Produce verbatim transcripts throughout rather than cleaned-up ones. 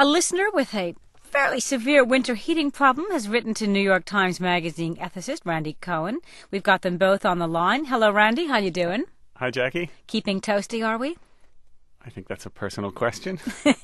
A listener with a fairly severe winter heating problem has written to New York Times Magazine ethicist Randy Cohen. We've got them both on the line. Hello, Randy. How you doing? Hi, Jackie. Keeping toasty, are we? I think that's a personal question.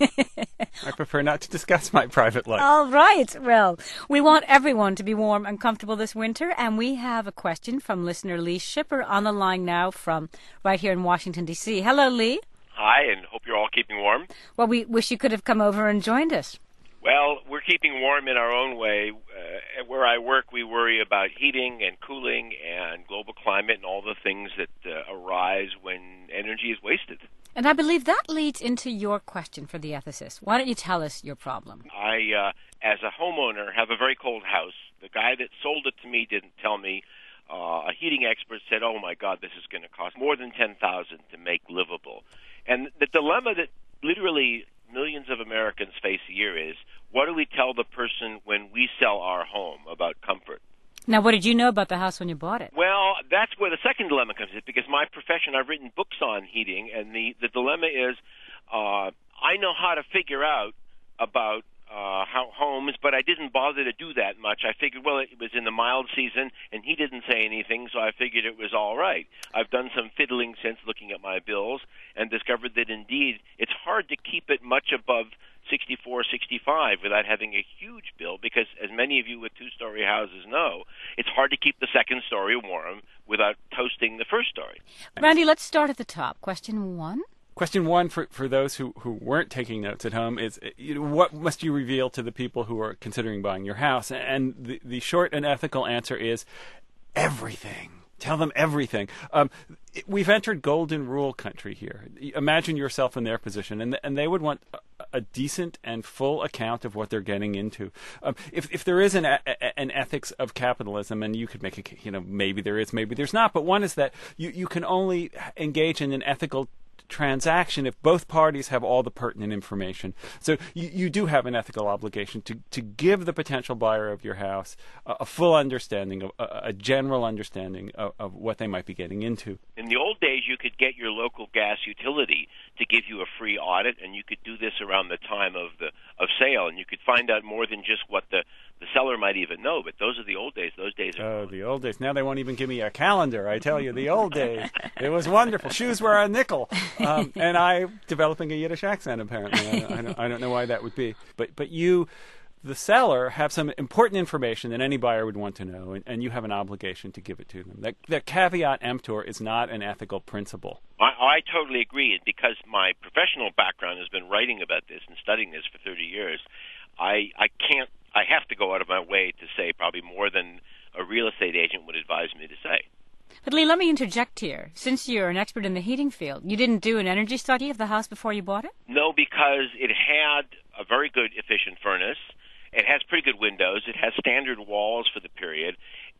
I prefer not to discuss my private life. All right. Well, we want everyone to be warm and comfortable this winter, and we have a question from listener Lee Shipper on the line now from right here in Washington, D C Hello, Lee. Hi, and hope you're all keeping warm. Well, we wish you could have come over and joined us. Well, we're keeping warm in our own way. Uh, where I work, we worry about heating and cooling and global climate and all the things that uh, arise when energy is wasted. And I believe that leads into your question for the ethicist. Why don't you tell us your problem? I, uh, as a homeowner, have a very cold house. The guy that sold it to me didn't tell me. Uh, a heating expert said, oh, my God, this is going to cost more than ten thousand dollars to make livable. And the dilemma that literally millions of Americans face a year is, what do we tell the person when we sell our home about comfort? Now, what did you know about the house when you bought it? Well, that's where the second dilemma comes in, because my profession, I've written books on heating, and the, the dilemma is uh, I know how to figure out about uh, how homes, but I didn't bother to do that much. I figured, well, it was in the mild season, and he didn't say anything, so I figured it was all right. I've done some fiddling since looking at my bills and discovered that, indeed, it's hard to keep it much above sixty-four, sixty-five without having a huge bill, because as many of you with two-story houses know, it's hard to keep the second story warm without toasting the first story. Randy, let's start at the top. Question one. Question one for, for those who, who weren't taking notes at home is, you know, what must you reveal to the people who are considering buying your house? And the, the short and ethical answer is everything. Tell them everything. Um, we've entered golden rule country here. Imagine yourself in their position, and and they would want a, a decent and full account of what they're getting into. Um, if if there is an a, an ethics of capitalism, and you could make a, you know, maybe there is, maybe there's not, but one is that you, you can only engage in an ethical transaction if both parties have all the pertinent information. So you, you do have an ethical obligation to, to give the potential buyer of your house a, a full understanding, of, a, a general understanding of, of what they might be getting into. In the old days, you could get your local gas utility to give you a free audit, and you could do this around the time of the of sale, and you could find out more than just what the, the seller might even know. But those are the old days. Those days are Oh, gone. the old days. Now they won't even give me a calendar. I tell you, the old days. It was wonderful. Shoes were a nickel. Um, and I developing a Yiddish accent, apparently. I don't, I, don't, I don't know why that would be. But but you, the seller, have some important information that any buyer would want to know, and, and you have an obligation to give it to them. That, that caveat emptor is not an ethical principle. I, I totally agree. And because my professional background has been writing about this and studying this for thirty years, I, I can't, I have to go out of my way to say probably more than a real estate agent would advise me to say. But Lee, let me interject here. Since you're an expert in the heating field, you didn't do an energy study of the house before you bought it? No, because it had a very good efficient furnace. It has pretty good windows. It has standard walls for the period.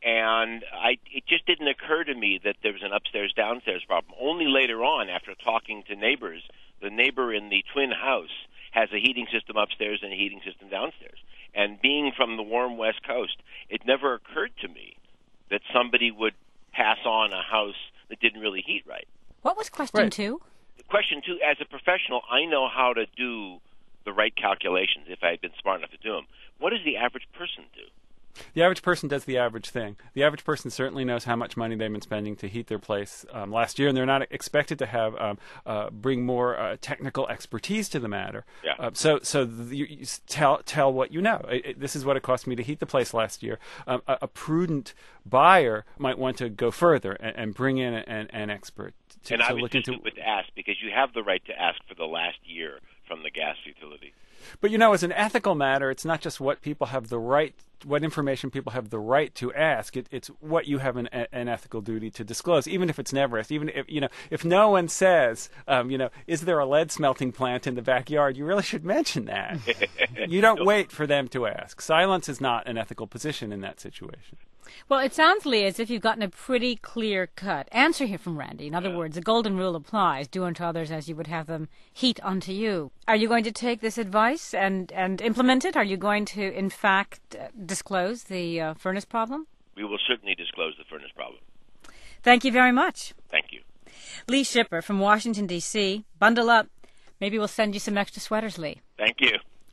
And I, it just didn't occur to me that there was an upstairs-downstairs problem. Only later on, after talking to neighbors, the neighbor in the twin house has a heating system upstairs and a heating system downstairs. And being from the warm West Coast, it never occurred to me that somebody would pass on a house that didn't really heat right. What was question Right. two? Question two, as a professional, I know how to do the right calculations if I had been smart enough to do them. What does the average person do? The average person does the average thing. The average person certainly knows how much money they've been spending to heat their place um, last year, and they're not expected to have um, uh, bring more uh, technical expertise to the matter. Yeah. Uh, so, so th- you, you s- tell tell what you know. It, it, this is what it cost me to heat the place last year. Um, a, a prudent buyer might want to go further and, and bring in an, an expert to, and to I was look too into. stupid to ask, because you have the right to ask for the last year from the gas utility. But, you know, as an ethical matter, it's not just what people have the right, what information people have the right to ask. It, it's what you have an, an ethical duty to disclose, even if it's never asked. Even if, you know, if no one says, um, you know, is there a lead smelting plant in the backyard, you really should mention that. You don't wait for them to ask. Silence is not an ethical position in that situation. Well, it sounds, Lee, as if you've gotten a pretty clear-cut answer here from Randy. In other words, the golden rule applies. Do unto others as you would have them heat unto you. Are you going to take this advice and, and implement it? Are you going to, in fact, uh, disclose the uh, furnace problem? We will certainly disclose the furnace problem. Thank you very much. Thank you. Lee Shipper from Washington, D C Bundle up. Maybe we'll send you some extra sweaters, Lee. Thank you.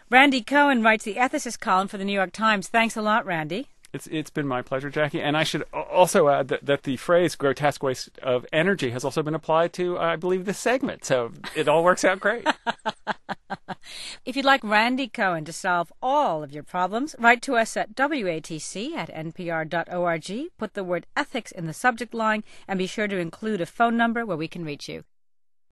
Randy Cohen writes the ethicist column for the New York Times. Thanks a lot, Randy. It's It's been my pleasure, Jackie. And I should also add that, that the phrase grotesque waste of energy has also been applied to, I believe, this segment. So it all works out great. If you'd like Randy Cohen to solve all of your problems, write to us at W A T C at N P R dot org, put the word ethics in the subject line, and be sure to include a phone number where we can reach you.